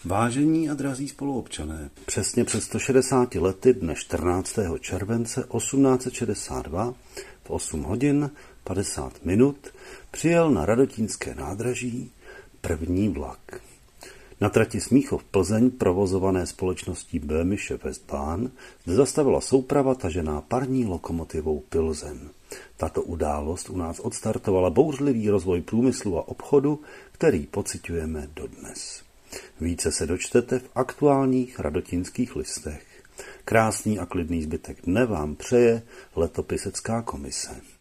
Vážení a drazí spoluobčané, přesně před 160 lety dne 14. července 1862 v 8 hodin 50 minut přijel na Radotínské nádraží první vlak. Na trati Smíchov-Plzeň provozované společností Böhmische Westbahn zde zastavila souprava tažená parní lokomotivou Pilzen. Tato událost u nás odstartovala bouřlivý rozvoj průmyslu a obchodu, který pociťujeme dodnes. Více se dočtete v aktuálních radotínských listech. Krásný a klidný zbytek dne vám přeje Letopisecká komise.